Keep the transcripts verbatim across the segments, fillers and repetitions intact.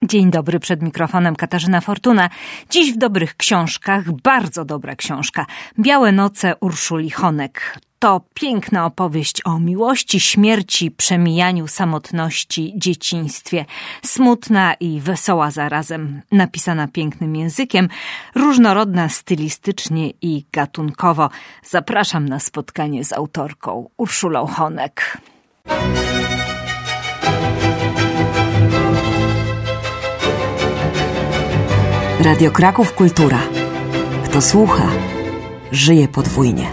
Dzień dobry, przed mikrofonem Katarzyna Fortuna. Dziś w dobrych książkach, bardzo dobra książka. Białe noce Urszuli Honek. To piękna opowieść o miłości, śmierci, przemijaniu, samotności, dzieciństwie. Smutna i wesoła zarazem, napisana pięknym językiem, różnorodna stylistycznie i gatunkowo. Zapraszam na spotkanie z autorką Urszulą Honek. Radio Kraków Kultura. Kto słucha, żyje podwójnie.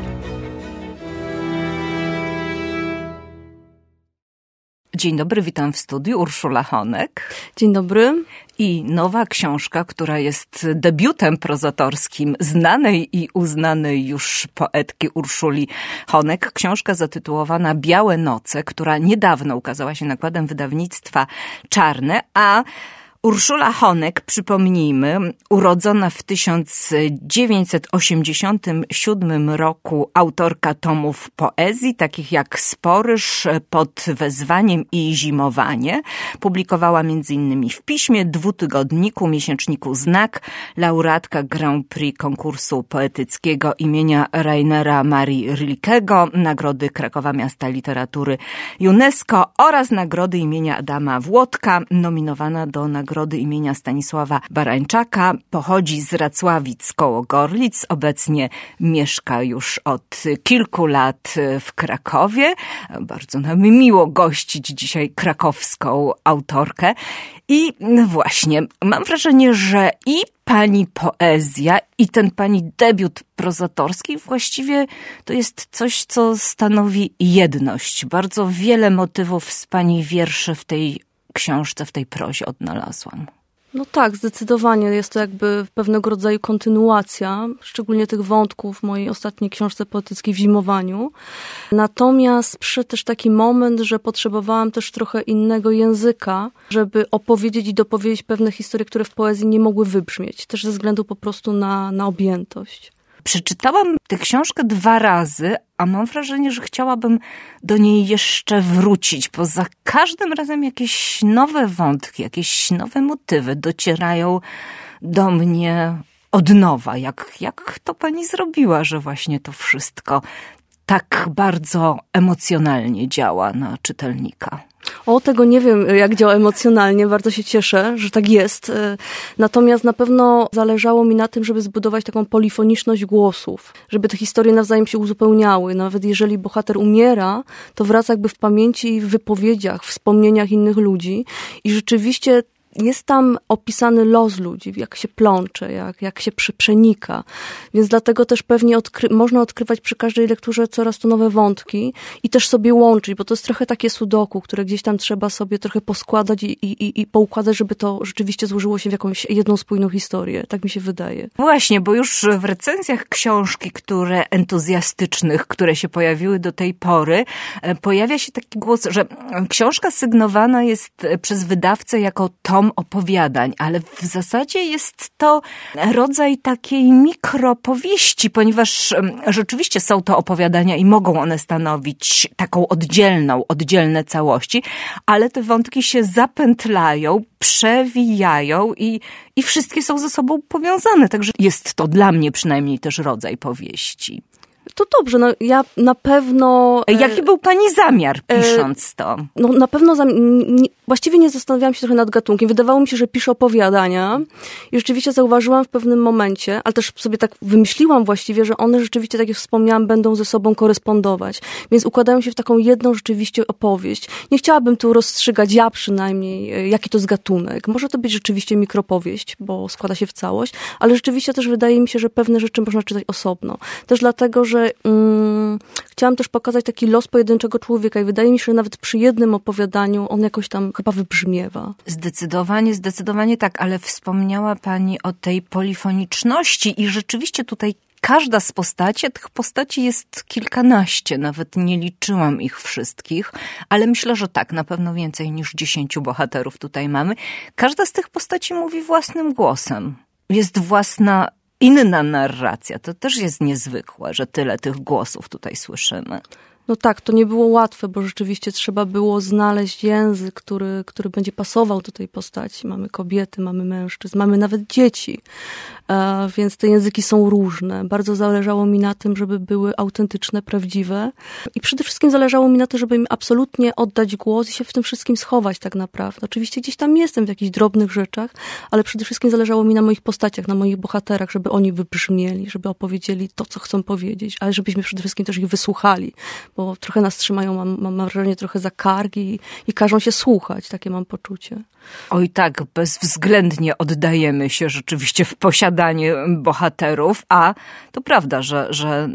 Dzień dobry, witam w studiu. Urszula Honek. Dzień dobry. I nowa książka, która jest debiutem prozatorskim znanej i uznanej już poetki Urszuli Honek. Książka zatytułowana Białe noce, która niedawno ukazała się nakładem wydawnictwa Czarne, a Urszula Honek, przypomnijmy, urodzona w tysiąc dziewięćset osiemdziesiątym siódmym roku, autorka tomów poezji, takich jak Sporyż, Pod wezwaniem i Zimowanie. Publikowała między innymi w Piśmie, dwutygodniku, miesięczniku Znak, laureatka Grand Prix konkursu poetyckiego imienia Rainera Marii Rilkego, Nagrody Krakowa Miasta Literatury UNESCO oraz Nagrody imienia Adama Włodka, nominowana do Nagrody imienia Stanisława Barańczaka. Pochodzi z Racławic koło Gorlic. Obecnie mieszka już od kilku lat w Krakowie. Bardzo nam miło gościć dzisiaj krakowską autorkę. I właśnie, mam wrażenie, że i pani poezja, i ten pani debiut prozatorski właściwie to jest coś, co stanowi jedność. Bardzo wiele motywów z pani wierszy w tej książce, w tej prozie odnalazłam. No tak, zdecydowanie jest to jakby pewnego rodzaju kontynuacja, szczególnie tych wątków w mojej ostatniej książce poetyckiej W zimowaniu. Natomiast przyszedł też taki moment, że potrzebowałam też trochę innego języka, żeby opowiedzieć i dopowiedzieć pewne historie, które w poezji nie mogły wybrzmieć, też ze względu po prostu na, na objętość. Przeczytałam tę książkę dwa razy, a mam wrażenie, że chciałabym do niej jeszcze wrócić, bo za każdym razem jakieś nowe wątki, jakieś nowe motywy docierają do mnie od nowa. Jak, jak to pani zrobiła, że właśnie to wszystko tak bardzo emocjonalnie działa na czytelnika? O, tego nie wiem, jak działa emocjonalnie. Bardzo się cieszę, że tak jest. Natomiast na pewno zależało mi na tym, żeby zbudować taką polifoniczność głosów, żeby te historie nawzajem się uzupełniały. Nawet jeżeli bohater umiera, to wraca jakby w pamięci i w wypowiedziach, w wspomnieniach innych ludzi. I rzeczywiście jest tam opisany los ludzi, jak się plącze, jak, jak się przenika. Więc dlatego też pewnie odkry- można odkrywać przy każdej lekturze coraz to nowe wątki i też sobie łączyć, bo to jest trochę takie sudoku, które gdzieś tam trzeba sobie trochę poskładać i, i, i poukładać, żeby to rzeczywiście złożyło się w jakąś jedną spójną historię. Tak mi się wydaje. Właśnie, bo już w recenzjach książki, które entuzjastycznych, które się pojawiły do tej pory, pojawia się taki głos, że książka sygnowana jest przez wydawcę jako tom opowiadań, ale w zasadzie jest to rodzaj takiej mikropowieści, ponieważ rzeczywiście są to opowiadania i mogą one stanowić taką oddzielną, oddzielne całości, ale te wątki się zapętlają, przewijają i, i wszystkie są ze sobą powiązane, także jest to dla mnie przynajmniej też rodzaj powieści. To dobrze, no ja na pewno... Jaki był pani zamiar, pisząc to? No na pewno, zam... nie, właściwie nie zastanawiałam się trochę nad gatunkiem. Wydawało mi się, że piszę opowiadania i rzeczywiście zauważyłam w pewnym momencie, ale też sobie tak wymyśliłam właściwie, że one rzeczywiście, tak jak wspomniałam, będą ze sobą korespondować. Więc układają się w taką jedną rzeczywiście opowieść. Nie chciałabym tu rozstrzygać, ja przynajmniej, jaki to jest gatunek. Może to być rzeczywiście mikropowieść, bo składa się w całość, ale rzeczywiście też wydaje mi się, że pewne rzeczy można czytać osobno. Też dlatego, że Mm, chciałam też pokazać taki los pojedynczego człowieka i wydaje mi się, że nawet przy jednym opowiadaniu on jakoś tam chyba wybrzmiewa. Zdecydowanie, zdecydowanie tak, ale wspomniała pani o tej polifoniczności i rzeczywiście tutaj każda z postaci, a tych postaci jest kilkanaście, nawet nie liczyłam ich wszystkich, ale myślę, że tak, na pewno więcej niż dziesięciu bohaterów tutaj mamy. Każda z tych postaci mówi własnym głosem. Jest własna inna narracja. To też jest niezwykłe, że tyle tych głosów tutaj słyszymy. No tak, to nie było łatwe, bo rzeczywiście trzeba było znaleźć język, który, który będzie pasował do tej postaci. Mamy kobiety, mamy mężczyzn, mamy nawet dzieci, e, więc te języki są różne. Bardzo zależało mi na tym, żeby były autentyczne, prawdziwe i przede wszystkim zależało mi na tym, żeby im absolutnie oddać głos i się w tym wszystkim schować tak naprawdę. Oczywiście gdzieś tam jestem w jakichś drobnych rzeczach, ale przede wszystkim zależało mi na moich postaciach, na moich bohaterach, żeby oni wybrzmieli, żeby opowiedzieli to, co chcą powiedzieć, ale żebyśmy przede wszystkim też ich wysłuchali, bo trochę nas trzymają, mam, mam, mam wrażenie, trochę za kargi i, i każą się słuchać, takie mam poczucie. Oj tak, bezwzględnie oddajemy się rzeczywiście w posiadanie bohaterów, a to prawda, że, że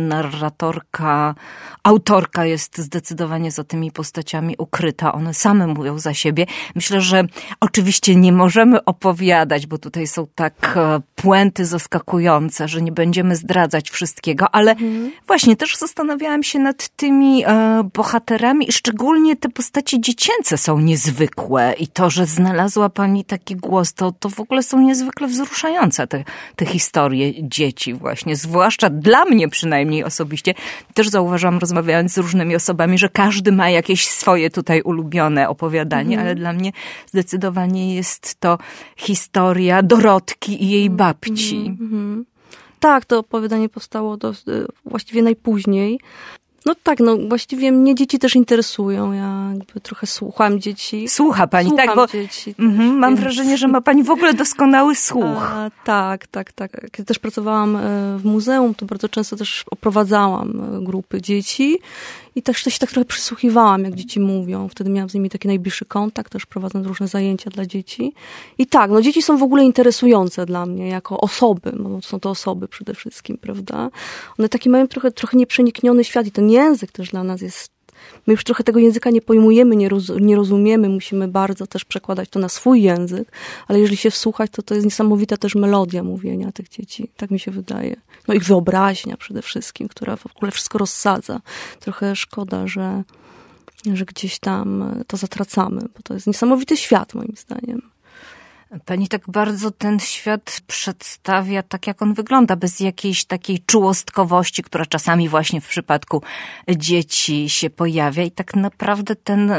narratorka, autorka jest zdecydowanie za tymi postaciami ukryta. One same mówią za siebie. Myślę, że oczywiście nie możemy opowiadać, bo tutaj są tak puenty zaskakujące, że nie będziemy zdradzać wszystkiego, ale mhm. właśnie też zastanawiałam się nad tymi e, bohaterami i szczególnie te postacie dziecięce są niezwykłe i to, że znalazła pani taki głos, to, to w ogóle są niezwykle wzruszające te, te historie dzieci właśnie, zwłaszcza dla mnie przynajmniej osobiście. Też zauważyłam, rozmawiając z różnymi osobami, że każdy ma jakieś swoje tutaj ulubione opowiadanie, mhm. ale dla mnie zdecydowanie jest to historia Dorotki i jej babci. Mhm. Tak, to opowiadanie powstało do, właściwie najpóźniej. No tak, no właściwie mnie dzieci też interesują. Ja jakby trochę słucham dzieci. Słucha pani, słucham tak? Bo dzieci też, mm-hmm, mam więc... wrażenie, że ma pani w ogóle doskonały słuch. A, tak, tak, tak. Kiedy też pracowałam w muzeum, to bardzo często też oprowadzałam grupy dzieci i też się tak trochę przysłuchiwałam, jak dzieci mówią. Wtedy miałam z nimi taki najbliższy kontakt, też prowadząc różne zajęcia dla dzieci. I tak, no dzieci są w ogóle interesujące dla mnie jako osoby, bo są to osoby przede wszystkim, prawda? One taki mają trochę, trochę nieprzenikniony świat i ten język też dla nas jest. My już trochę tego języka nie pojmujemy, nie, roz, nie rozumiemy, musimy bardzo też przekładać to na swój język, ale jeżeli się wsłuchać, to to jest niesamowita też melodia mówienia tych dzieci, tak mi się wydaje. No ich wyobraźnia przede wszystkim, która w ogóle wszystko rozsadza. Trochę szkoda, że, że gdzieś tam to zatracamy, bo to jest niesamowity świat moim zdaniem. Pani tak bardzo ten świat przedstawia tak, jak on wygląda, bez jakiejś takiej czułostkowości, która czasami właśnie w przypadku dzieci się pojawia. I tak naprawdę ten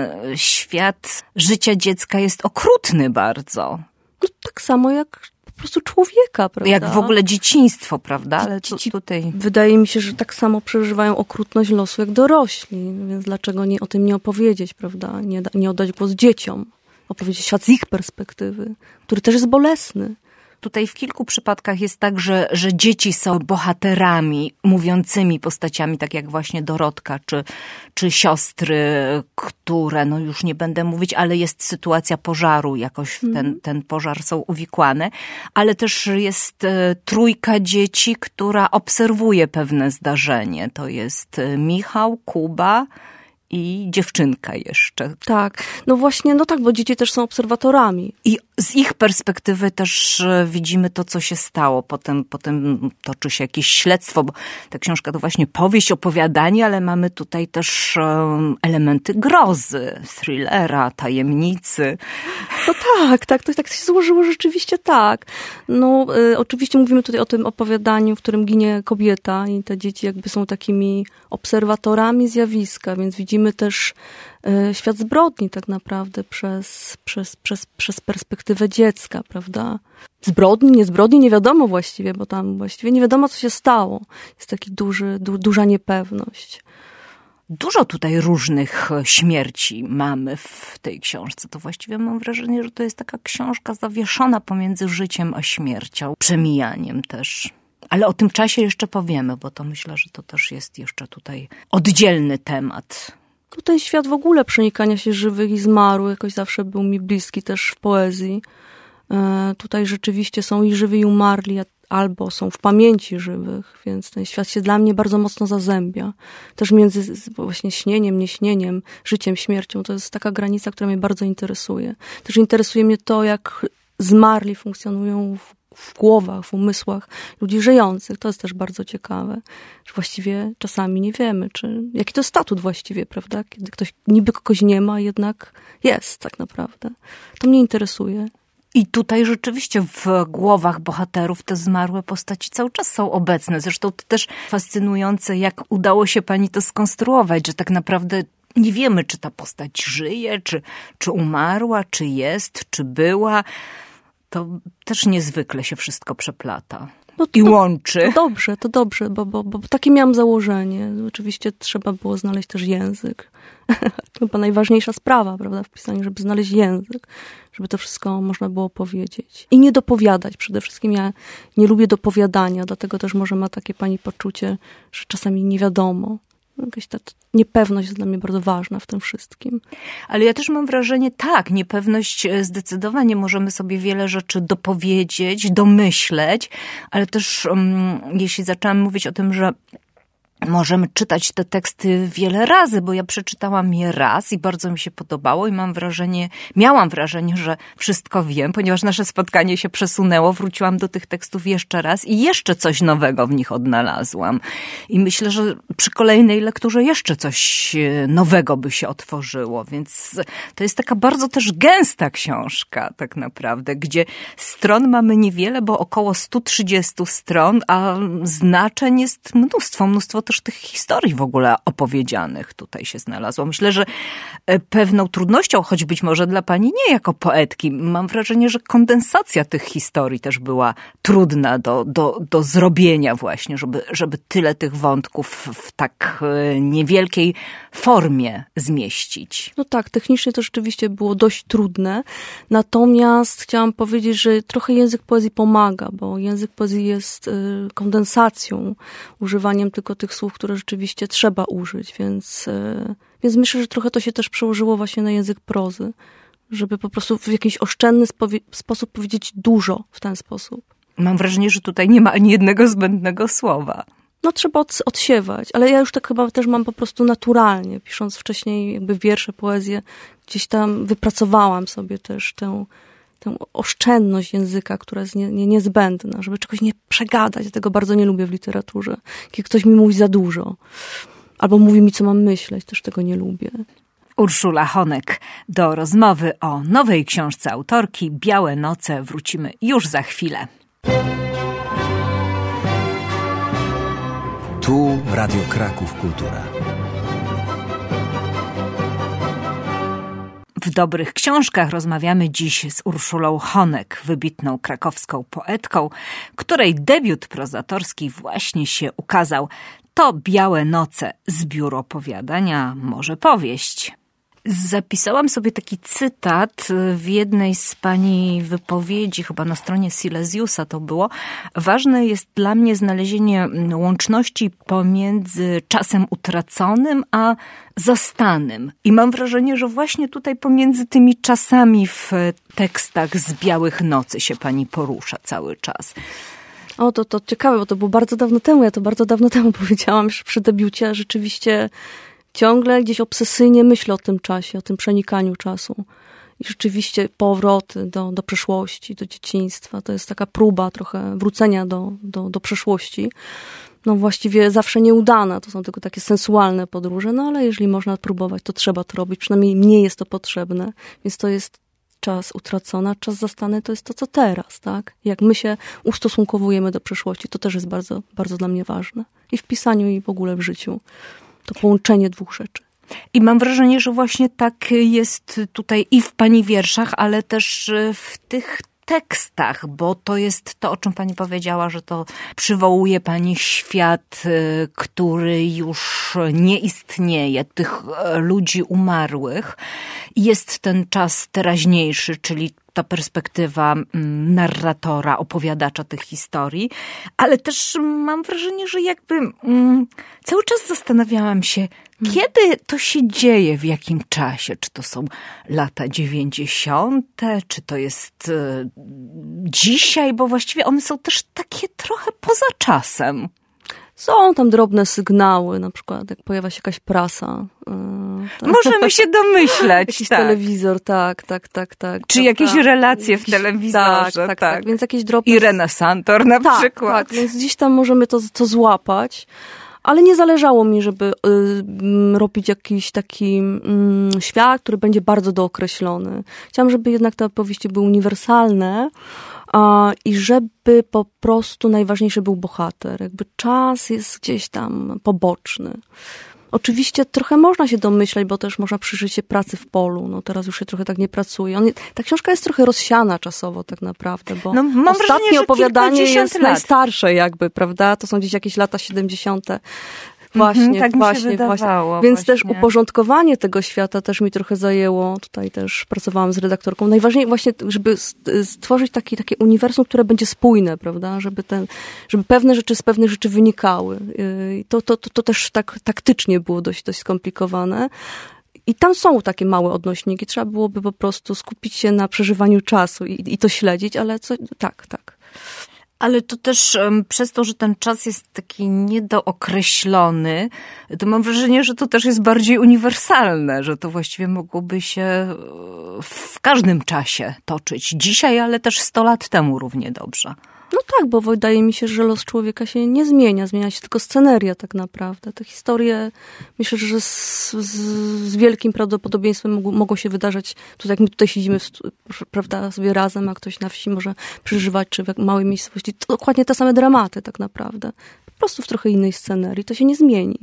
świat życia dziecka jest okrutny bardzo. No, tak samo jak po prostu człowieka, prawda? Jak w ogóle dzieciństwo, prawda? Ale tu, tutaj... Wydaje mi się, że tak samo przeżywają okrutność losu jak dorośli, więc dlaczego nie o tym nie opowiedzieć, prawda? Nie, nie oddać głos dzieciom. Opowiedzieć świat z ich perspektywy, który też jest bolesny. Tutaj w kilku przypadkach jest tak, że, że dzieci są bohaterami, mówiącymi postaciami, tak jak właśnie Dorotka, czy, czy siostry, które, no już nie będę mówić, ale jest sytuacja pożaru, jakoś w ten, mm. ten pożar są uwikłane, ale też jest e, trójka dzieci, która obserwuje pewne zdarzenie. To jest Michał, Kuba i dziewczynka jeszcze. Tak, no właśnie, no tak, bo dzieci też są obserwatorami. I z ich perspektywy też widzimy to, co się stało. Potem, potem toczy się jakieś śledztwo, bo ta książka to właśnie powieść, opowiadanie, ale mamy tutaj też um, elementy grozy, thrillera, tajemnicy. No tak, tak, to tak się złożyło rzeczywiście tak. No y, oczywiście mówimy tutaj o tym opowiadaniu, w którym ginie kobieta i te dzieci jakby są takimi obserwatorami zjawiska, więc widzimy też y, świat zbrodni tak naprawdę przez, przez, przez, przez perspektywę dziecka, prawda? Zbrodni, nie zbrodni, nie wiadomo właściwie, bo tam właściwie nie wiadomo, co się stało. Jest taki duży, du, duża niepewność. Dużo tutaj różnych śmierci mamy w tej książce. To właściwie mam wrażenie, że to jest taka książka zawieszona pomiędzy życiem a śmiercią, przemijaniem też. Ale o tym czasie jeszcze powiemy, bo to myślę, że to też jest jeszcze tutaj oddzielny temat. Ten świat w ogóle przenikania się żywych i zmarłych jakoś zawsze był mi bliski też w poezji. E, tutaj rzeczywiście są i żywi, i umarli, albo są w pamięci żywych, więc ten świat się dla mnie bardzo mocno zazębia. Też między właśnie śnieniem, nieśnieniem, życiem, śmiercią. To jest taka granica, która mnie bardzo interesuje. Też interesuje mnie to, jak zmarli funkcjonują w w głowach, w umysłach ludzi żyjących. To jest też bardzo ciekawe, że właściwie czasami nie wiemy, czy jaki to statut właściwie, prawda? Kiedy ktoś niby kogoś nie ma, jednak jest tak naprawdę. To mnie interesuje. I tutaj rzeczywiście w głowach bohaterów te zmarłe postaci cały czas są obecne. Zresztą to też fascynujące, jak udało się pani to skonstruować, że tak naprawdę nie wiemy, czy ta postać żyje, czy, czy umarła, czy jest, czy była. To też niezwykle się wszystko przeplata. No to, i łączy. To dobrze, to dobrze, bo, bo, bo takie miałam założenie. Oczywiście trzeba było znaleźć też język. To chyba najważniejsza sprawa, prawda, w pisaniu, żeby znaleźć język, żeby to wszystko można było powiedzieć. I nie dopowiadać przede wszystkim. Ja nie lubię dopowiadania, dlatego też może ma takie pani poczucie, że czasami nie wiadomo. Jakaś ta niepewność jest dla mnie bardzo ważna w tym wszystkim. Ale ja też mam wrażenie, tak, niepewność zdecydowanie możemy sobie wiele rzeczy dopowiedzieć, domyśleć, ale też um, jeśli zaczęłam mówić o tym, że możemy czytać te teksty wiele razy, bo ja przeczytałam je raz i bardzo mi się podobało i mam wrażenie, miałam wrażenie, że wszystko wiem, ponieważ nasze spotkanie się przesunęło, wróciłam do tych tekstów jeszcze raz i jeszcze coś nowego w nich odnalazłam. I myślę, że przy kolejnej lekturze jeszcze coś nowego by się otworzyło, więc to jest taka bardzo też gęsta książka tak naprawdę, gdzie stron mamy niewiele, bo około sto trzydzieści stron, a znaczeń jest mnóstwo, mnóstwo też tych historii w ogóle opowiedzianych tutaj się znalazło. Myślę, że pewną trudnością, choć być może dla pani nie jako poetki, mam wrażenie, że kondensacja tych historii też była trudna do, do, do zrobienia właśnie, żeby, żeby tyle tych wątków w tak niewielkiej formie zmieścić. No tak, technicznie to rzeczywiście było dość trudne, natomiast chciałam powiedzieć, że trochę język poezji pomaga, bo język poezji jest kondensacją, używaniem tylko tych słów, które rzeczywiście trzeba użyć, więc, więc myślę, że trochę to się też przełożyło właśnie na język prozy, żeby po prostu w jakiś oszczędny spowie- sposób powiedzieć dużo w ten sposób. Mam wrażenie, że tutaj nie ma ani jednego zbędnego słowa. No trzeba od, odsiewać, ale ja już tak chyba też mam po prostu naturalnie, pisząc wcześniej jakby wiersze, poezję, gdzieś tam wypracowałam sobie też tę tę oszczędność języka, która jest nie, nie, niezbędna, żeby czegoś nie przegadać. Ja tego bardzo nie lubię w literaturze. Kiedy ktoś mi mówi za dużo, albo mówi mi, co mam myśleć, też tego nie lubię. Urszula Honek. Do rozmowy o nowej książce autorki Białe noce wrócimy już za chwilę. Tu Radio Kraków Kultura. W dobrych książkach rozmawiamy dziś z Urszulą Honek, wybitną krakowską poetką, której debiut prozatorski właśnie się ukazał. To Białe noce, zbiór opowiadania, może powieść. Zapisałam sobie taki cytat w jednej z pani wypowiedzi, chyba na stronie Silesiusa to było. Ważne jest dla mnie znalezienie łączności pomiędzy czasem utraconym a zastanym. I mam wrażenie, że właśnie tutaj pomiędzy tymi czasami w tekstach z Białych nocy się pani porusza cały czas. O, to, to ciekawe, bo to było bardzo dawno temu. Ja to bardzo dawno temu powiedziałam, że przy debiucie rzeczywiście ciągle gdzieś obsesyjnie myślę o tym czasie, o tym przenikaniu czasu. I rzeczywiście powroty do, do przeszłości, do dzieciństwa. To jest taka próba trochę wrócenia do, do, do przeszłości. No właściwie zawsze nieudana. To są tylko takie sensualne podróże. No ale jeżeli można próbować, to trzeba to robić. Przynajmniej mnie jest to potrzebne. Więc to jest czas utracony, a czas zastany to jest to, co teraz, tak? Jak my się ustosunkowujemy do przeszłości, to też jest bardzo, bardzo dla mnie ważne. I w pisaniu, i w ogóle w życiu. To połączenie dwóch rzeczy. I mam wrażenie, że właśnie tak jest tutaj i w pani wierszach, ale też w tych tekstach, bo to jest to, o czym pani powiedziała, że to przywołuje pani świat, który już nie istnieje, tych ludzi umarłych. Jest ten czas teraźniejszy, czyli ta perspektywa narratora, opowiadacza tych historii, ale też mam wrażenie, że jakby mm, cały czas zastanawiałam się, kiedy to się dzieje, w jakim czasie? Czy to są lata dziewięćdziesiąte? Czy to jest y, dzisiaj? Bo właściwie one są też takie trochę poza czasem. Są tam drobne sygnały, na przykład jak pojawia się jakaś prasa. Yy, Możemy się domyśleć. Jakiś tak. telewizor, tak, tak, tak. tak Czy tak, jakieś tak. relacje w telewizorze. Tak, tak, tak. tak. Więc jakieś drobne... Irena Santor na tak, przykład. Tak, więc gdzieś tam możemy to, to złapać. Ale nie zależało mi, żeby y, robić jakiś taki y, świat, który będzie bardzo dookreślony. Chciałam, żeby jednak te opowieści były uniwersalne y, i żeby po prostu najważniejszy był bohater. Jakby czas jest gdzieś tam poboczny. Oczywiście trochę można się domyślać, bo też można przyjrzeć się pracy w polu. No teraz już się trochę tak nie pracuje. On, ta książka jest trochę rozsiana czasowo tak naprawdę, bo no, mam ostatnie wrażenie, opowiadanie jest lat. najstarsze jakby, prawda? To są gdzieś jakieś lata siedemdziesiąte. Właśnie, mhm, tak właśnie, mi się wydawało, właśnie. Więc właśnie. też uporządkowanie tego świata też mi trochę zajęło. Tutaj też pracowałam z redaktorką. Najważniejsze właśnie, żeby stworzyć taki, takie uniwersum, które będzie spójne, prawda? Żeby, ten, żeby pewne rzeczy z pewnych rzeczy wynikały. I to, to, to, to też tak taktycznie było dość, dość skomplikowane. I tam są takie małe odnośniki. Trzeba byłoby po prostu skupić się na przeżywaniu czasu i, i to śledzić, ale co, tak, tak. Ale to też um, przez to, że ten czas jest taki niedookreślony, to mam wrażenie, że to też jest bardziej uniwersalne, że to właściwie mogłoby się w każdym czasie toczyć. Dzisiaj, ale też sto lat temu równie dobrze. No tak, bo wydaje mi się, że los człowieka się nie zmienia. Zmienia się tylko sceneria tak naprawdę. Te historie, myślę, że z, z, z wielkim prawdopodobieństwem mogą, mogą się wydarzać. Tu jak my tutaj siedzimy, prawda, sobie razem, a ktoś na wsi może przeżywać, czy w małej miejscowości. To dokładnie te same dramaty tak naprawdę. Po prostu w trochę innej scenerii. To się nie zmieni.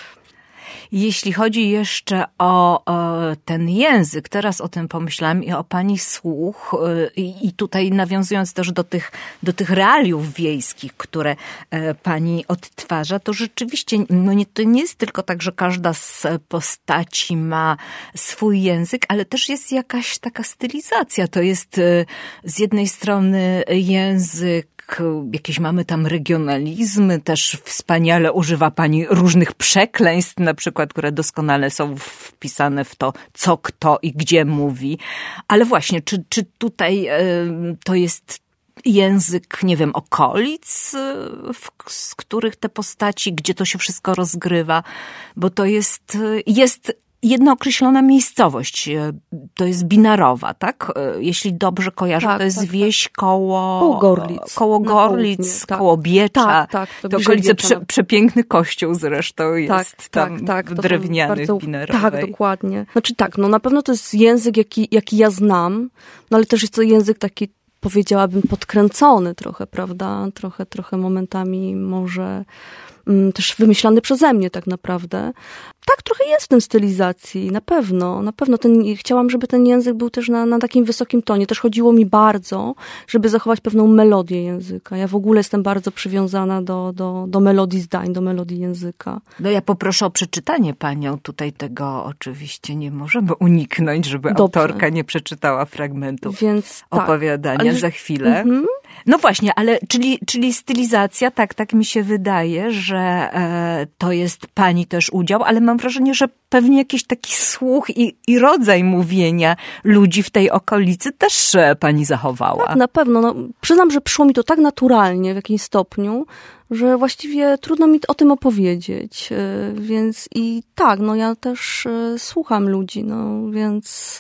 Jeśli chodzi jeszcze o, o ten język, teraz o tym pomyślałam i o pani słuch i, i tutaj nawiązując też do tych, do tych realiów wiejskich, które pani odtwarza, to rzeczywiście no nie, to nie jest tylko tak, że każda z postaci ma swój język, ale też jest jakaś taka stylizacja. To jest z jednej strony język, jakieś mamy tam regionalizmy, też wspaniale używa pani różnych przekleństw, na przykład, które doskonale są wpisane w to, co kto i gdzie mówi. Ale właśnie, czy, czy tutaj to jest język, nie wiem, okolic, w, z których te postaci, gdzie to się wszystko rozgrywa, bo to jest, jest jedna określona miejscowość, to jest Binarowa, tak? Jeśli dobrze kojarzę, tak, to jest tak, wieś tak. koło... Koło Gorlic. Koło Gorlic, tak. koło Biecza. Tak, tak. To, to okolice, prze, przepiękny kościoł zresztą jest tak, tam tak, tak. drewniany bardzo, w Binarowej. Tak, dokładnie. Znaczy tak, no na pewno to jest język, jaki, jaki ja znam, no ale też jest to język taki, powiedziałabym, podkręcony trochę, prawda? Trochę, trochę momentami może mm, też wymyślany przeze mnie tak naprawdę. Tak, trochę jest w tym stylizacji, na pewno, na pewno. Ten, chciałam, żeby ten język był też na, na takim wysokim tonie. Też chodziło mi bardzo, żeby zachować pewną melodię języka. Ja w ogóle jestem bardzo przywiązana do, do, do melodii zdań, do melodii języka. No ja poproszę o przeczytanie panią. Tutaj tego oczywiście nie możemy uniknąć, żeby Dobrze. Autorka nie przeczytała fragmentów Więc, tak. opowiadania Ale... za chwilę. Mhm. No właśnie, ale czyli, czyli stylizacja, tak, tak mi się wydaje, że e, to jest pani też udział, ale mam wrażenie, że pewnie jakiś taki słuch i, i rodzaj mówienia ludzi w tej okolicy też pani zachowała. Tak, na pewno. No, przyznam, że przyszło mi to tak naturalnie w jakimś stopniu, że właściwie trudno mi o tym opowiedzieć. Więc i tak, no ja też słucham ludzi, no więc...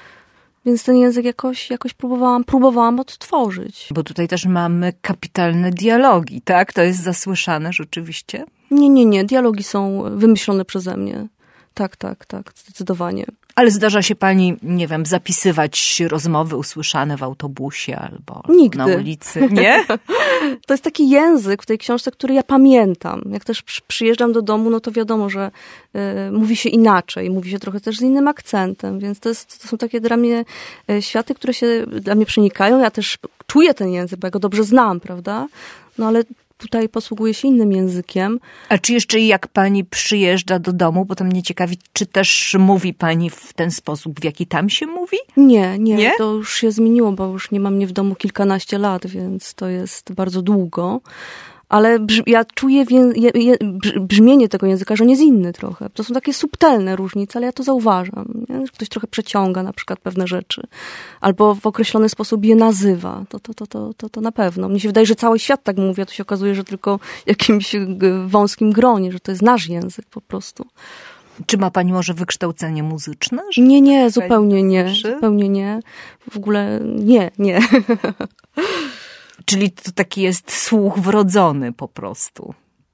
Więc ten język jakoś, jakoś próbowałam, próbowałam odtworzyć. Bo tutaj też mamy kapitalne dialogi, tak? To jest zasłyszane rzeczywiście? Nie, nie, nie. Dialogi są wymyślone przeze mnie. Tak, tak, tak. Zdecydowanie. Ale zdarza się pani, nie wiem, zapisywać rozmowy usłyszane w autobusie albo Nigdy. na ulicy, nie? To jest taki język w tej książce, który ja pamiętam. Jak też przyjeżdżam do domu, no to wiadomo, że y, mówi się inaczej, mówi się trochę też z innym akcentem, więc to, jest, to są takie dla mnie y, światy, które się dla mnie przenikają. Ja też czuję ten język, bo ja go dobrze znam, prawda? No ale tutaj posługuje się innym językiem. A czy jeszcze jak pani przyjeżdża do domu, bo to mnie ciekawi, czy też mówi pani w ten sposób, w jaki tam się mówi? Nie, nie, nie? To już się zmieniło, bo już nie ma mnie w domu kilkanaście lat, więc to jest bardzo długo. Ale brz- ja czuję wię- je- je- brzmienie tego języka, że on jest inny trochę. To są takie subtelne różnice, ale ja to zauważam. Nie? Że ktoś trochę przeciąga na przykład pewne rzeczy. Albo w określony sposób je nazywa. To, to, to, to, to, to na pewno. Mnie się wydaje, że cały świat tak mówi, a to się okazuje, że tylko w jakimś wąskim gronie, że to jest nasz język po prostu. Czy ma pani może wykształcenie muzyczne? Nie, nie, zupełnie nie. Zupełnie nie. W ogóle nie, nie. Czyli to taki jest słuch wrodzony po prostu.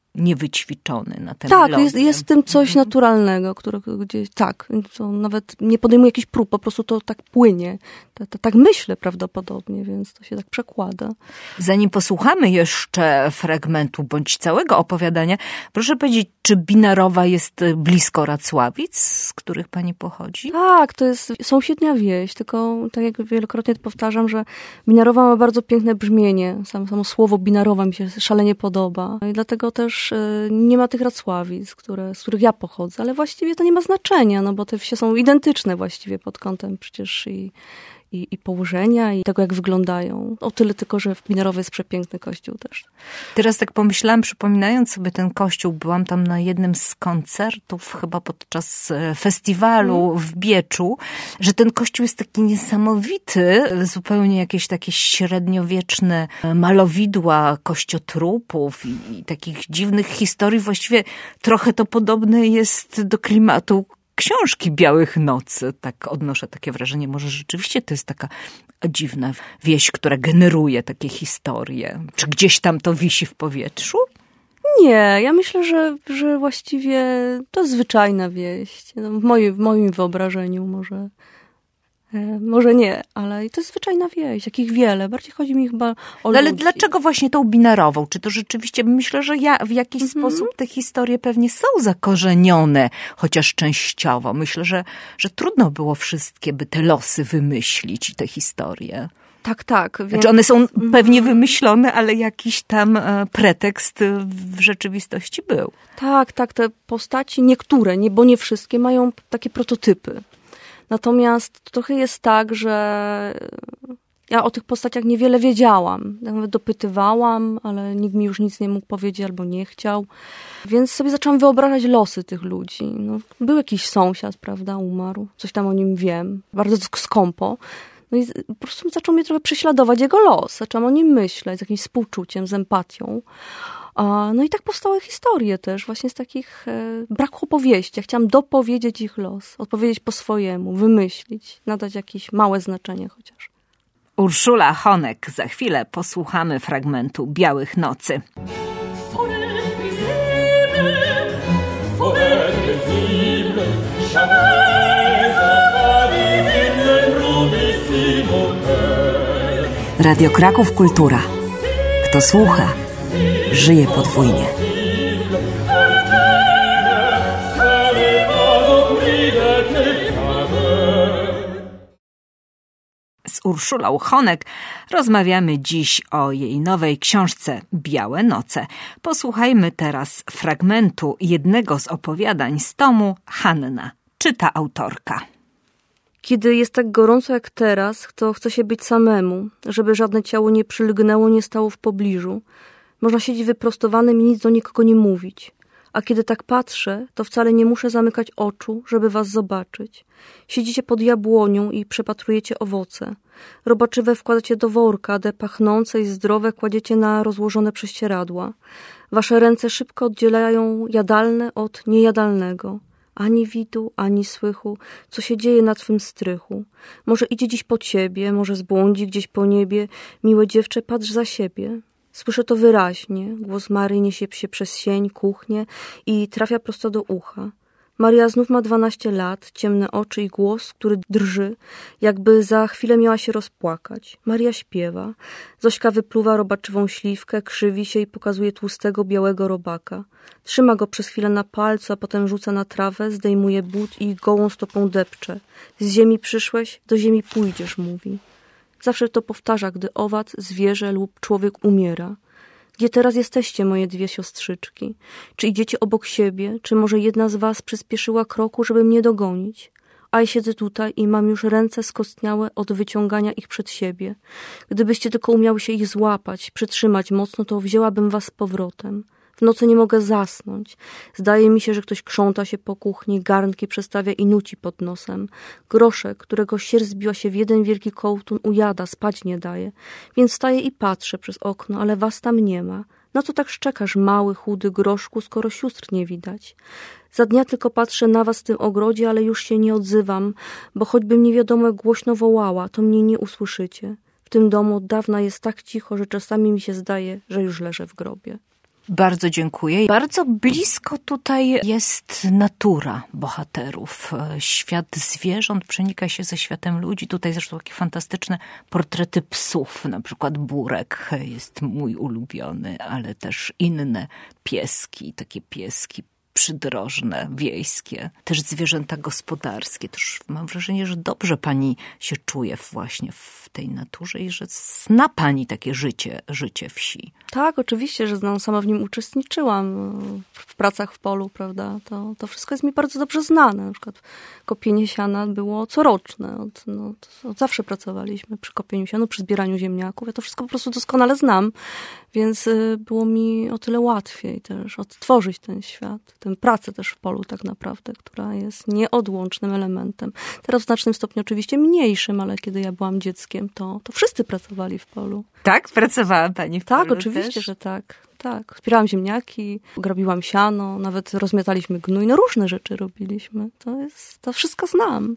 niewyćwiczony na tę Tak, melodię. jest, jest w tym coś naturalnego, którego gdzieś, tak, to nawet nie podejmuję jakichś prób, po prostu to tak płynie. To, to, tak myślę prawdopodobnie, więc to się tak przekłada. Zanim posłuchamy jeszcze fragmentu bądź całego opowiadania, proszę powiedzieć, czy Binarowa jest blisko Racławic, z których pani pochodzi? Tak, to jest sąsiednia wieś, tylko tak jak wielokrotnie powtarzam, że Binarowa ma bardzo piękne brzmienie. Samo, samo słowo Binarowa mi się szalenie podoba i dlatego też nie ma tych Racławic, które, z których ja pochodzę, ale właściwie to nie ma znaczenia, no bo te wsie są identyczne właściwie pod kątem przecież i, i, i położenia i tego, jak wyglądają. O tyle tylko, że w Binarowie jest przepiękny kościół też. Teraz tak pomyślałam, przypominając sobie ten kościół, byłam tam na jednym z koncertów, chyba podczas festiwalu mm. w Bieczu, że ten kościół jest taki niesamowity, zupełnie jakieś takie średniowieczne malowidła kościotrupów i, i takich dziwnych historii. Właściwie trochę to podobne jest do klimatu książki Białych Nocy. Tak odnoszę takie wrażenie. Może rzeczywiście to jest taka dziwna wieś, która generuje takie historie. Czy gdzieś tam to wisi w powietrzu? Nie, ja myślę, że, że właściwie to zwyczajna wieś. W moim, w moim wyobrażeniu może... Może nie, ale to jest zwyczajna wieś, jakich wiele. Bardziej chodzi mi chyba o no, ale ludzi. dlaczego właśnie tą Binarową? Czy to rzeczywiście, myślę, że ja w jakiś Mhm. sposób te historie pewnie są zakorzenione, chociaż częściowo. Myślę, że, że trudno było wszystkie, by te losy wymyślić i te historie. Tak, tak. Więc... Znaczy one są pewnie wymyślone, ale jakiś tam pretekst w rzeczywistości był. Tak, tak, te postaci, niektóre, nie, bo nie wszystkie, mają takie prototypy. Natomiast trochę jest tak, że ja o tych postaciach niewiele wiedziałam. Nawet dopytywałam, ale nikt mi już nic nie mógł powiedzieć albo nie chciał. Więc sobie zaczęłam wyobrażać losy tych ludzi. No, był jakiś sąsiad, prawda, umarł. Coś tam o nim wiem. Bardzo skąpo. No i po prostu zaczął mnie trochę prześladować jego los. Zaczęłam o nim myśleć z jakimś współczuciem, z empatią. No i tak powstały historie też, właśnie z takich e, braku opowieści. Ja chciałam dopowiedzieć ich los, odpowiedzieć po swojemu, wymyślić, nadać jakieś małe znaczenie chociaż. Urszula Honek. Za chwilę posłuchamy fragmentu Białych Nocy. Radio Kraków Kultura. Kto słucha, żyje podwójnie. Z Urszulą Honek rozmawiamy dziś o jej nowej książce Białe Noce. Posłuchajmy teraz fragmentu jednego z opowiadań z tomu Hanna. Czyta autorka. Kiedy jest tak gorąco jak teraz, to chce się być samemu, żeby żadne ciało nie przylgnęło, nie stało w pobliżu. Można siedzieć wyprostowanym i nic do nikogo nie mówić. A kiedy tak patrzę, to wcale nie muszę zamykać oczu, żeby was zobaczyć. Siedzicie pod jabłonią i przepatrujecie owoce. Robaczywe wkładacie do worka, de pachnące i zdrowe kładziecie na rozłożone prześcieradła. Wasze ręce szybko oddzielają jadalne od niejadalnego. Ani widu, ani słychu, co się dzieje na twym strychu. Może idzie dziś po ciebie, może zbłądzi gdzieś po niebie. Miłe dziewczę, patrz za siebie. Słyszę to wyraźnie. Głos Maryi niesie się przez sień, kuchnię i trafia prosto do ucha. Maria znów ma dwanaście lat, ciemne oczy i głos, który drży, jakby za chwilę miała się rozpłakać. Maria śpiewa. Zośka wypluwa robaczywą śliwkę, krzywi się i pokazuje tłustego, białego robaka. Trzyma go przez chwilę na palcu, a potem rzuca na trawę, zdejmuje but i gołą stopą depcze. Z ziemi przyszłeś, do ziemi pójdziesz, mówi. Zawsze to powtarza, gdy owad, zwierzę lub człowiek umiera. Gdzie teraz jesteście, moje dwie siostrzyczki? Czy idziecie obok siebie? Czy może jedna z was przyspieszyła kroku, żeby mnie dogonić? A ja siedzę tutaj i mam już ręce skostniałe od wyciągania ich przed siebie. Gdybyście tylko umiały się ich złapać, przytrzymać mocno, to wzięłabym was z powrotem. W nocy nie mogę zasnąć. Zdaje mi się, że ktoś krząta się po kuchni, garnki przestawia i nuci pod nosem. Groszek, którego sierść zbiła się w jeden wielki kołtun, ujada, spać nie daje. Więc wstaję i patrzę przez okno, ale was tam nie ma. Na co tak szczekasz, mały, chudy groszku, skoro sióstr nie widać? Za dnia tylko patrzę na was w tym ogrodzie, ale już się nie odzywam, bo choćbym nie wiadomo jak głośno wołała, to mnie nie usłyszycie. W tym domu od dawna jest tak cicho, że czasami mi się zdaje, że już leżę w grobie. Bardzo dziękuję. Bardzo blisko tutaj jest natura bohaterów. Świat zwierząt przenika się ze światem ludzi. Tutaj zresztą takie fantastyczne portrety psów. Na przykład Burek jest mój ulubiony, ale też inne pieski, takie pieski przydrożne, wiejskie, też zwierzęta gospodarskie. Też mam wrażenie, że dobrze pani się czuje właśnie w tej naturze i że zna pani takie życie, życie wsi. Tak, oczywiście, że znam, sama w nim uczestniczyłam w pracach w polu, prawda. To, to wszystko jest mi bardzo dobrze znane. Na przykład kopienie siana było coroczne. Od, no, od zawsze pracowaliśmy przy kopieniu siana, przy zbieraniu ziemniaków. Ja to wszystko po prostu doskonale znam, więc było mi o tyle łatwiej też odtworzyć ten świat, tę pracę też w polu tak naprawdę, która jest nieodłącznym elementem. Teraz w znacznym stopniu oczywiście mniejszym, ale kiedy ja byłam dzieckiem, to, to wszyscy pracowali w polu. Tak? Pracowała pani w tak, polu oczywiście, też? że tak. Tak, zbierałam ziemniaki, grobiłam siano, nawet rozmiataliśmy gnój, no różne rzeczy robiliśmy. To jest, to wszystko znam.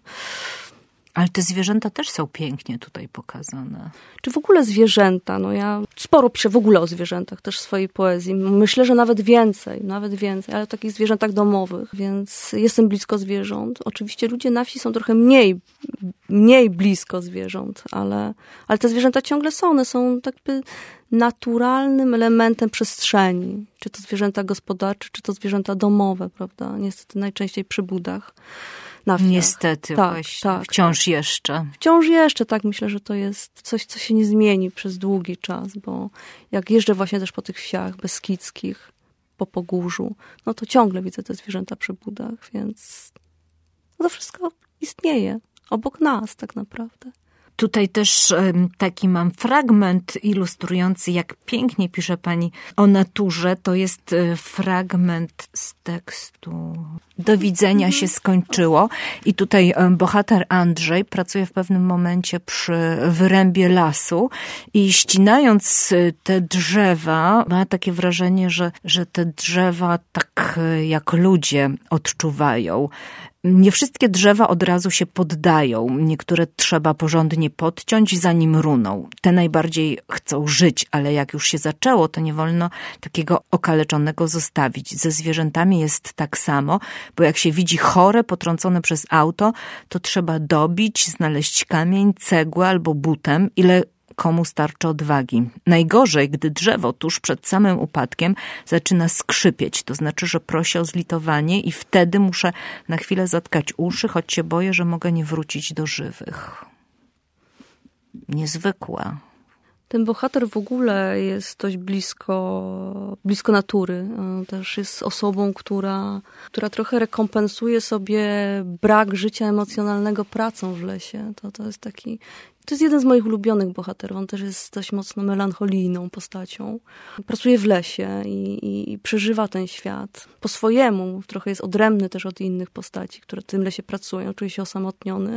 Ale te zwierzęta też są pięknie tutaj pokazane. Czy w ogóle zwierzęta? No ja sporo piszę w ogóle o zwierzętach też w swojej poezji. Myślę, że nawet więcej, nawet więcej, ale o takich zwierzętach domowych, więc jestem blisko zwierząt. Oczywiście ludzie na wsi są trochę mniej, mniej blisko zwierząt, ale, ale te zwierzęta ciągle są. One są tak by naturalnym elementem przestrzeni. Czy to zwierzęta gospodarcze, czy to zwierzęta domowe, prawda? Niestety najczęściej przy budach. Niestety, tak, właśnie. Tak, Wciąż tak. jeszcze. Wciąż jeszcze, tak. Myślę, że to jest coś, co się nie zmieni przez długi czas, bo jak jeżdżę właśnie też po tych wsiach beskidzkich, po Pogórzu, no to ciągle widzę te zwierzęta przy budach, więc no to wszystko istnieje obok nas tak naprawdę. Tutaj też taki mam fragment ilustrujący, jak pięknie pisze pani o naturze. To jest fragment z tekstu Do widzenia się skończyło. I tutaj bohater Andrzej pracuje w pewnym momencie przy wyrębie lasu i ścinając te drzewa, ma takie wrażenie, że, że te drzewa tak jak ludzie odczuwają. Nie wszystkie drzewa od razu się poddają. Niektóre trzeba porządnie podciąć, zanim runą. Te najbardziej chcą żyć, ale jak już się zaczęło, to nie wolno takiego okaleczonego zostawić. Ze zwierzętami jest tak samo, bo jak się widzi chore, potrącone przez auto, to trzeba dobić, znaleźć kamień, cegłę albo butem, ile komu starczy odwagi. Najgorzej, gdy drzewo tuż przed samym upadkiem zaczyna skrzypieć, to znaczy, że prosi o zlitowanie i wtedy muszę na chwilę zatkać uszy, choć się boję, że mogę nie wrócić do żywych. Niezwykła. Ten bohater w ogóle jest dość blisko, blisko natury. Też jest osobą, która, która trochę rekompensuje sobie brak życia emocjonalnego pracą w lesie. To, to jest taki... To jest jeden z moich ulubionych bohaterów. On też jest dość mocno melancholijną postacią. Pracuje w lesie i, i, i przeżywa ten świat po swojemu. Trochę jest odrębny też od innych postaci, które w tym lesie pracują. Czuje się osamotniony.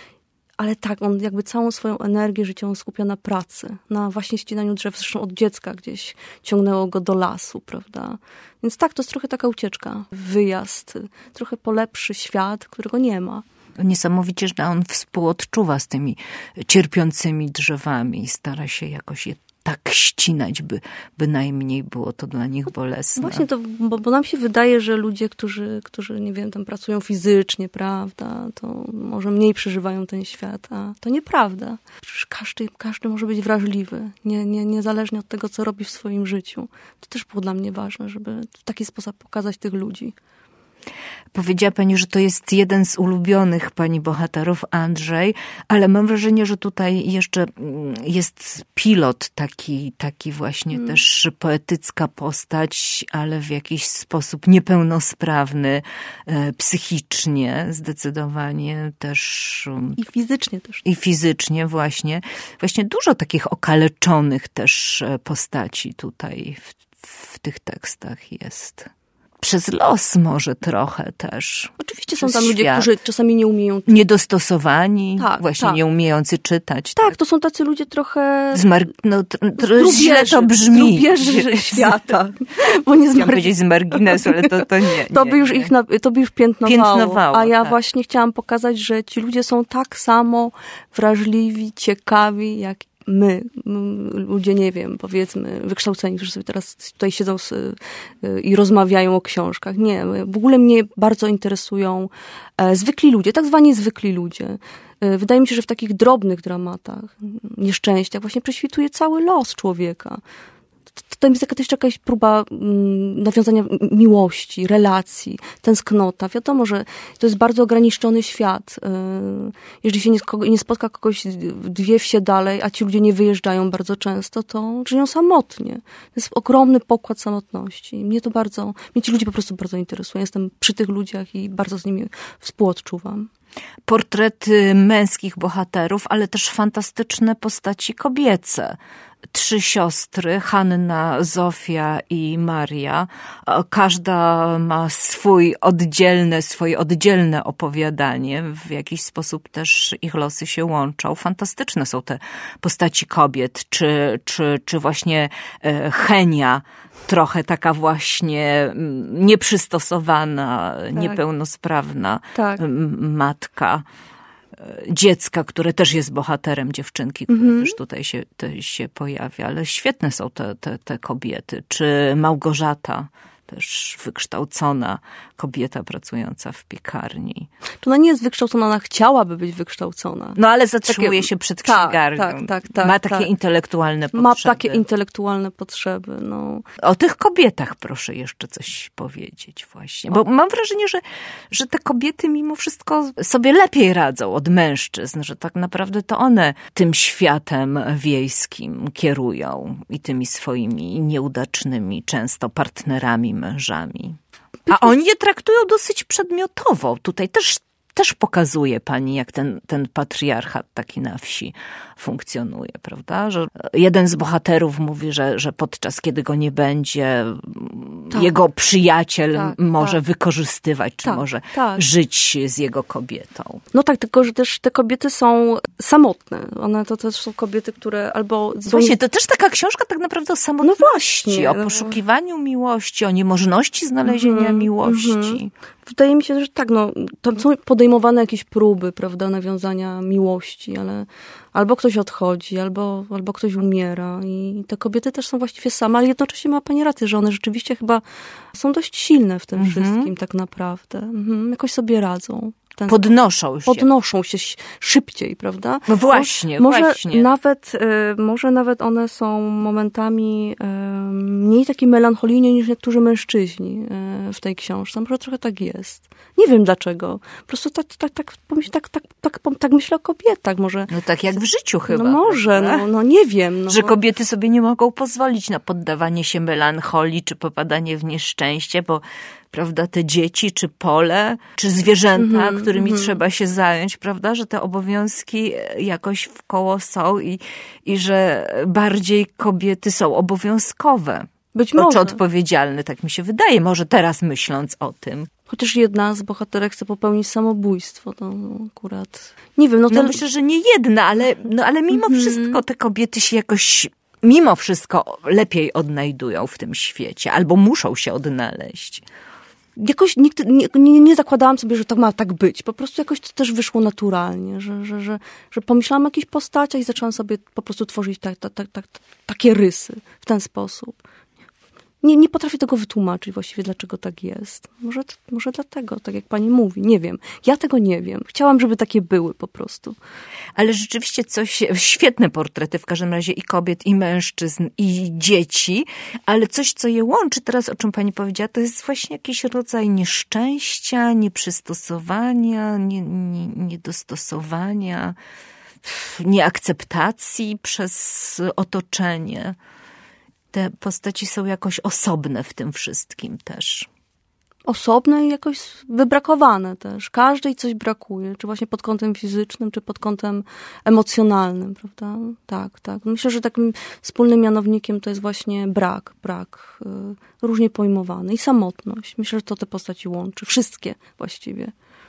Ale tak, on jakby całą swoją energię życiową skupia na pracy. Na właśnie ścinaniu drzew. Zresztą od dziecka gdzieś ciągnęło go do lasu, prawda? Więc tak, to jest trochę taka ucieczka. Wyjazd. Trochę po lepszy świat, którego nie ma. Niesamowicie, że on współodczuwa z tymi cierpiącymi drzewami i stara się jakoś je tak ścinać, by bynajmniej było to dla nich bolesne. Właśnie to, bo, bo nam się wydaje, że ludzie, którzy, którzy, nie wiem, tam pracują fizycznie, prawda, to może mniej przeżywają ten świat, a to nieprawda. Przecież każdy, każdy może być wrażliwy, nie, nie, niezależnie od tego, co robi w swoim życiu. To też było dla mnie ważne, żeby w taki sposób pokazać tych ludzi. Powiedziała pani, że to jest jeden z ulubionych pani bohaterów, Andrzej, ale mam wrażenie, że tutaj jeszcze jest pilot, taki, taki właśnie hmm. też poetycka postać, ale w jakiś sposób niepełnosprawny, e, psychicznie zdecydowanie też. I fizycznie też. I fizycznie właśnie. Właśnie dużo takich okaleczonych też postaci tutaj w, w tych tekstach jest. Przez los może trochę też. Oczywiście są tam ludzie, którzy czasami nie umieją... Niedostosowani, tak, właśnie tak. nie umiejący czytać. Tak, tak, to są tacy ludzie trochę... Zmar... No, tr- źle to brzmi. Zdrubierzy świata. Bo nie Chciałam zmar... powiedzieć z marginesu, ale to, to nie. To nie, by już nie. ich na... to by już piętnowało. piętnowało A ja tak. właśnie chciałam pokazać, że ci ludzie są tak samo wrażliwi, ciekawi, jak my, ludzie, nie wiem, powiedzmy, wykształceni, którzy sobie teraz tutaj siedzą z, i rozmawiają o książkach. Nie, w ogóle mnie bardzo interesują zwykli ludzie, tak zwani zwykli ludzie. Wydaje mi się, że w takich drobnych dramatach, nieszczęściach właśnie prześwituje cały los człowieka. To jest jakaś, jakaś próba nawiązania miłości, relacji, tęsknota. Wiadomo, że to jest bardzo ograniczony świat. Jeżeli się nie, nie spotka kogoś dwie wsie dalej, a ci ludzie nie wyjeżdżają bardzo często, to żyją samotnie. To jest ogromny pokład samotności. Mnie to bardzo, mnie ci ludzie po prostu bardzo interesują. Jestem przy tych ludziach i bardzo z nimi współodczuwam. Portrety męskich bohaterów, ale też fantastyczne postaci kobiece. Trzy siostry, Hanna, Zofia i Maria. Każda ma swój oddzielne, swoje oddzielne opowiadanie. W jakiś sposób też ich losy się łączą. Fantastyczne są te postaci kobiet, czy, czy, czy właśnie Henia, trochę taka właśnie nieprzystosowana, tak. niepełnosprawna tak. matka dziecka, które też jest bohaterem dziewczynki, która mm-hmm. też tutaj się, się pojawia. Ale świetne są te, te, te kobiety. Czy Małgorzata, też wykształcona kobieta pracująca w piekarni. To ona nie jest wykształcona, ona chciałaby być wykształcona. No ale zatrzymuje takie, się przed księgarnią. Tak, tak, tak, tak, Ma takie tak. intelektualne potrzeby. Ma takie intelektualne potrzeby, no. O tych kobietach proszę jeszcze coś powiedzieć właśnie. Bo o. mam wrażenie, że, że te kobiety mimo wszystko sobie lepiej radzą od mężczyzn, że tak naprawdę to one tym światem wiejskim kierują i tymi swoimi nieudacznymi często partnerami, mężami. A oni je traktują dosyć przedmiotowo. Tutaj też, też pokazuje pani, jak ten, ten patriarchat taki na wsi funkcjonuje, prawda? Że jeden z bohaterów mówi, że, że podczas kiedy go nie będzie, tak. jego przyjaciel tak, może tak. wykorzystywać, czy tak, może tak. żyć z jego kobietą. No tak, tylko że też te kobiety są samotne. One to też są kobiety, które albo... Właśnie, to też taka książka tak naprawdę o samotności, no właśnie, o poszukiwaniu no... miłości, o niemożności znalezienia mm-hmm, miłości. Mm-hmm. Wydaje mi się, że tak, no, tam są podejmowane jakieś próby, prawda, nawiązania miłości, ale albo ktoś odchodzi, albo, albo ktoś umiera i te kobiety też są właściwie same, ale jednocześnie ma pani rację, że one rzeczywiście chyba są dość silne w tym mhm. wszystkim tak naprawdę. Mhm. Jakoś sobie radzą. Ten podnoszą się. Podnoszą się szybciej, prawda? No właśnie, może właśnie. Nawet, może nawet one są momentami mniej takie melancholijne niż niektórzy mężczyźni w tej książce. Może trochę tak jest. Nie wiem dlaczego. Po prostu tak, tak, tak, tak, tak, tak, tak myślę o kobietach. Może, no tak jak w życiu chyba. No może, no, no nie wiem. No. Że kobiety sobie nie mogą pozwolić na poddawanie się melancholii, czy popadanie w nieszczęście, bo prawda, te dzieci, czy pole, czy zwierzęta, mm-hmm, którymi mm-hmm. trzeba się zająć, prawda, że te obowiązki jakoś wkoło są i, i że bardziej kobiety są obowiązkowe. Być może. Czy odpowiedzialne, tak mi się wydaje, może teraz myśląc o tym. Chociaż jedna z bohaterek chce popełnić samobójstwo, to akurat... Nie wiem, no to... No myślę, że nie jedna, ale, no, ale mimo mm-hmm. wszystko te kobiety się jakoś... Mimo wszystko lepiej odnajdują w tym świecie, albo muszą się odnaleźć. Jakoś nigdy nie, nie, nie zakładałam sobie, że to ma tak być. Po prostu jakoś to też wyszło naturalnie, że, że, że, że pomyślałam o jakichś postaciach i zaczęłam sobie po prostu tworzyć tak, tak, tak, tak, takie rysy w ten sposób. Nie, nie potrafię tego wytłumaczyć właściwie, dlaczego tak jest. Może, może dlatego, tak jak pani mówi, nie wiem. Ja tego nie wiem. Chciałam, żeby takie były po prostu. Ale rzeczywiście coś, świetne portrety w każdym razie i kobiet, i mężczyzn, i dzieci, ale coś, co je łączy teraz, o czym pani powiedziała, to jest właśnie jakiś rodzaj nieszczęścia, nieprzystosowania, nie, nie, niedostosowania, nieakceptacji przez otoczenie. Te postaci są jakoś osobne w tym wszystkim też. Osobne i jakoś wybrakowane też. Każdej coś brakuje, czy właśnie pod kątem fizycznym, czy pod kątem emocjonalnym, prawda? Tak, tak. Myślę, że takim wspólnym mianownikiem to jest właśnie brak, brak, yy, różnie pojmowany i samotność. Myślę, że to te postaci łączy. Wszystkie właściwie.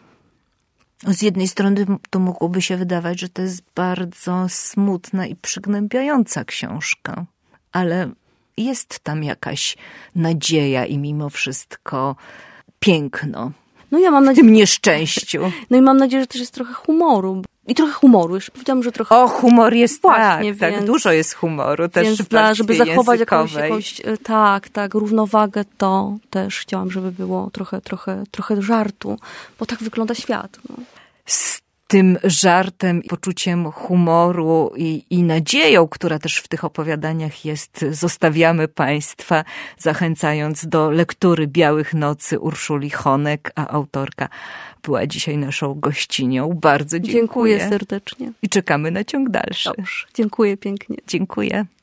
Z jednej strony to mogłoby się wydawać, że to jest bardzo smutna i przygnębiająca książka, ale jest tam jakaś nadzieja i mimo wszystko piękno. No ja mam w nadzieję, tym nieszczęściu. no i mam nadzieję, że też jest trochę humoru. I trochę humoru, już powiedziałam, że trochę... O, humor jest Właśnie, tak, więc, tak, dużo jest humoru też więc w dla, żeby zachować jakąś, językowej. jakąś, tak, tak, równowagę, to też chciałam, żeby było trochę, trochę, trochę żartu, bo tak wygląda świat. No. Z tym żartem, poczuciem humoru i, i nadzieją, która też w tych opowiadaniach jest, zostawiamy Państwa, zachęcając do lektury Białych Nocy Urszuli Honek, a autorka była dzisiaj naszą gościnią. Bardzo dziękuję. Dziękuję serdecznie. I czekamy na ciąg dalszy. Dobrze, dziękuję pięknie. Dziękuję.